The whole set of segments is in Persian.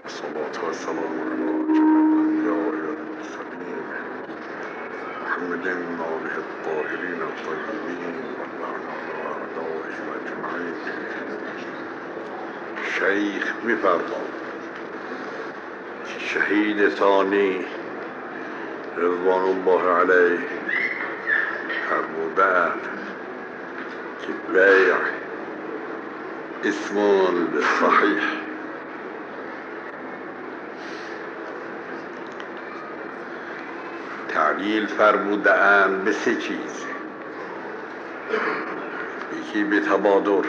الصلاة والسلام على الأنبياء والمرسلين محمد وآله الطاهرين الطيبين واللعن على أعدائهم أجمعين. شیخ می‌فرماید شهید ثانی رضوان الله علیه فرمودند که بیع اسم صحیح. تعلیل فرمودند به سه چیز: یکی به تبادر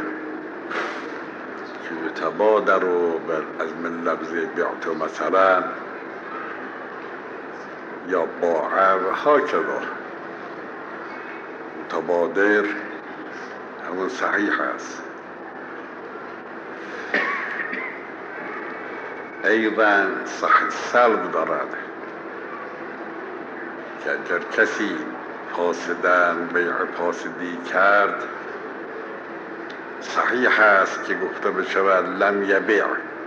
که به تبادر و از من لفظ بیعت مثلا یا باع و هاکذا. متبادر همون صحیح است. ایضا صحت سلب دارد که اگر کسی فاسدن بیع فاسدی کرد صحیح است که گفته بشود لم یبیع.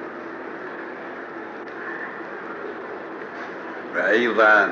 و ایضا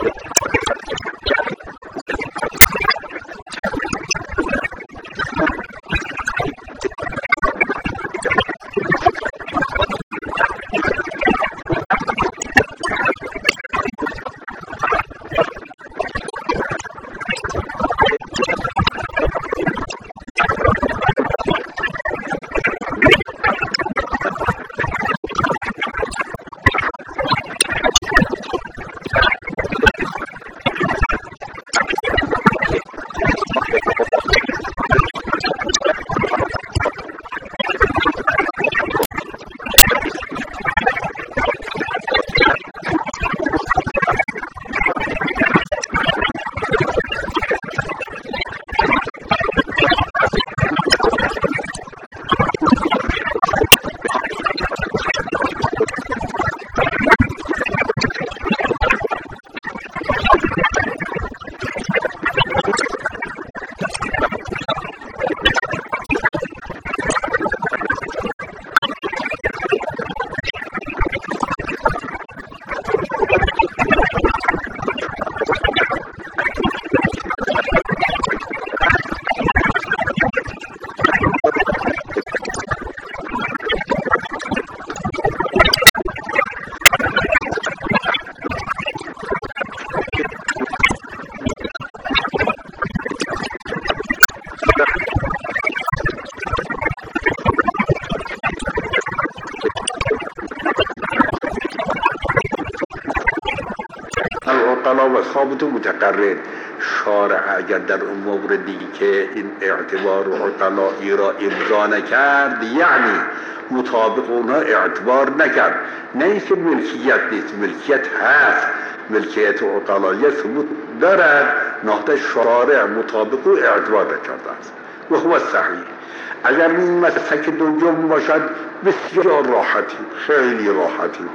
العقلا و ثابت و متقرر. شارع اگر در اون موردی که این اعتبار و عقلایی را امضا نکرد، یعنی مطابق اونها اعتبار نکرد، نه اینکه ملکیت نیست، ملکیت هست، ملکیت و عقلایی ثبوت دارد، نهضت شارع مطابق و اعتبار نکرده است. و هو صحیح. اگر این مسلک دوم باشد بسیار راحتی، خیلی راحتی.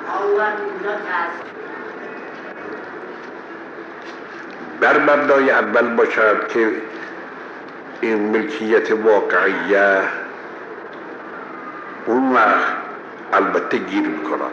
بر مبنای اول باشد که این ملکیت واقعیه اون وقت البته گیر میکنند.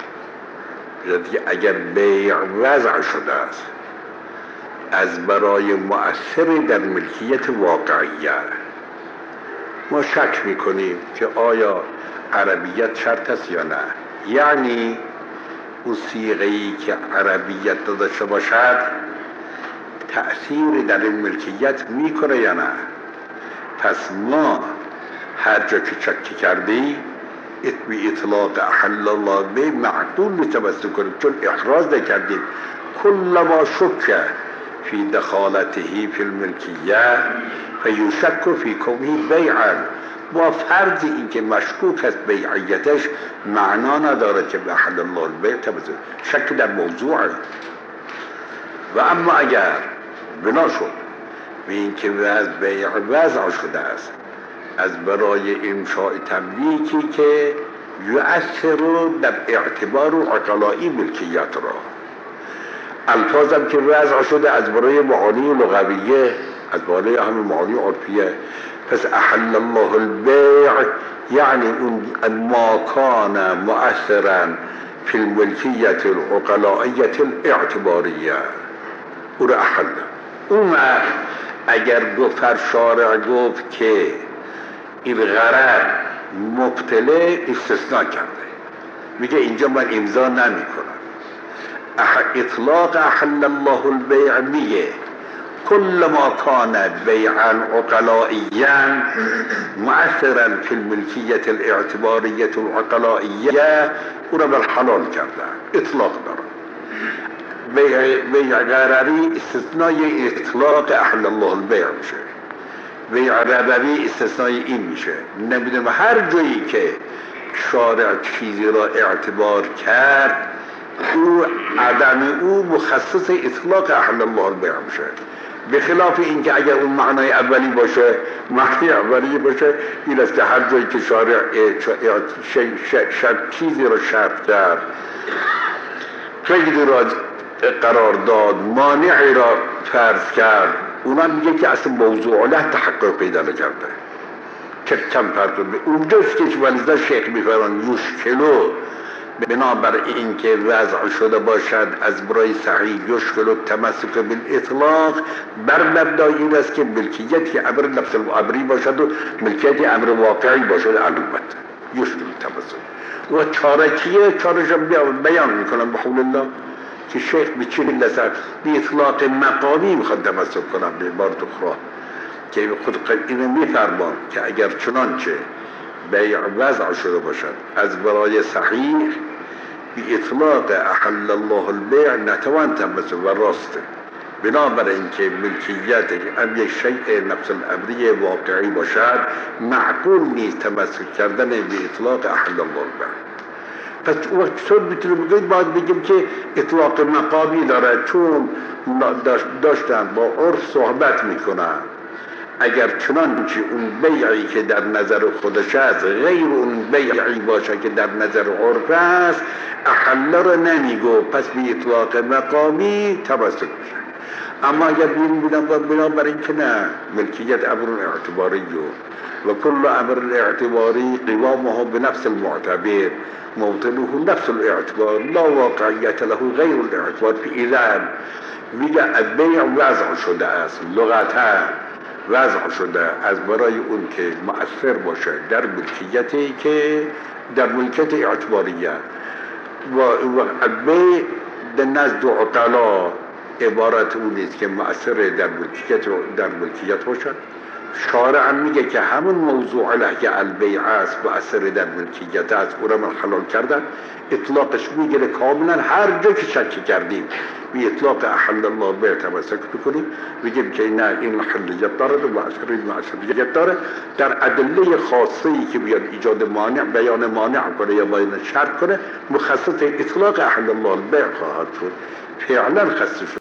اگر بیع وضع شده است از برای مؤثر در ملکیت واقعیه، ما شک میکنیم که آیا عربیت شرط است یا نه، یعنی اون صیغه‌ای که عربیت داشته باشد تأثیر در این ملکیت میکنه یا نه. پس ما هر جا که شک کردی به اطلاق احل الله به معقول نتوسط کنیم، چون احراز نکردیم. کل ما شک فی دخالته فی الملکیه فیشک فی کونه بیعا. با فرض این که مشکوک است بیعیتش معنا نداره که به احل الله البیع توسط شک در موضوعه. و اما اگر بنا شد به این که بیع وضع شده است از برای انشاء تملیکی که یؤثر در اعتبار و عقلایی ملکیت را، الفاظم که وضع شده از برای معانی لغویه، از برای همه معانی عرفیه، پس احل الله البیع یعنی اون ما کان مؤثرا فی الملکیت العقلائیت الاعتباریه او را احل. اون اگر گفت شارع گفت که این غرض مبتله استثناء کرده، میگه اینجا من امضا نمی کنم. اطلاق احل الله البیع میگه کل ما کان بیعا عقلائیا مؤثرا فی الملکیت الاعتباریت العقلائیه او را بالحلال کرده، اطلاق داره. بیع غرری استثنای اطلاق احل الله البیع میشه، بیع ربوی استثنای این میشه. نمیدونم هر جایی که شارع چیزی را اعتبار کرد او عدم او مخصص اطلاق احل الله البیع میشه، به خلاف اینکه اگر اون معنای اولی باشه، معنی اولی باشه این است که هر جایی که شارع چیزی را شرط کرد، قیدی را قرار داد، مانعی را فرض کرد، اونا میگه که اصلا موضوع له تحقق پیدا نکرده، که کم فرض. اونجاست که ولذا شیخ میفرمان یشکلو بنابر این که وضع شده باشد از برای صحیح یشکل و تمسک بالاطلاق بر مبنای این است که ملکیت امر نفس الامری باشد و ملکیت امر واقعی باشد. علومت یشکل تمسک و چاره چیه؟ چارش بیان میکنم به حول الله که شیخ به چه لسر به اطلاق مقامی میخواد تمسک کنم. به عبارت اخرى که خود اینو میفرمان که اگر چنانچه بیع وضع شده باشد از برای صحیح به اطلاق احل الله البیع نتوان تمسک و راسته. بنابراین که ملکیت یک شیء نفس الامری واقعی باشد معقول نیست تمسک کردن به اطلاق احل الله البیع. پس چطور میتونیم بگید؟ باید بگیم که اطلاق مقامی داره، چون داشتن با عرف صحبت میکنن. اگر چنانچه اون بیعی که در نظر خودش است غیر اون بیعی باشه که در نظر عرف است احل رو نمیگو، پس به اطلاق مقامی تمسک میشه. اما اگر بنابراین که نه، ملکیت امر اعتباری و کل امر اعتباری قوامه بنفس المعتبر موطنه نفس الاعتبار لا واقعیت له غیر الاعتبار. فی اذن میگه بیع وضع شده است، لغتا وضع شده از برای اون که مؤثر باشه در ملکیتی که در ملکیت اعتباریه و بیع در نزد عقلا عبارت اون نیست که مؤثر در ملکیت باشد. شارع هم میگه که همون موضوع لحیه البیع است مؤثر در ملکیت است، او را من حلال کردن. اطلاقش میگیره کاملا هر جا که شک کردیم به اطلاق احل الله بیع تمسک بکنیم، بگیم که نه این محلیت داره و معصریت داره. در ادله خاصه‌ای که بیاد ایجاد مانع بیان مانع کنه یا بیان شرط کنه مخصص اطلاق احل الله بیع خواهد شد. فعلا خصص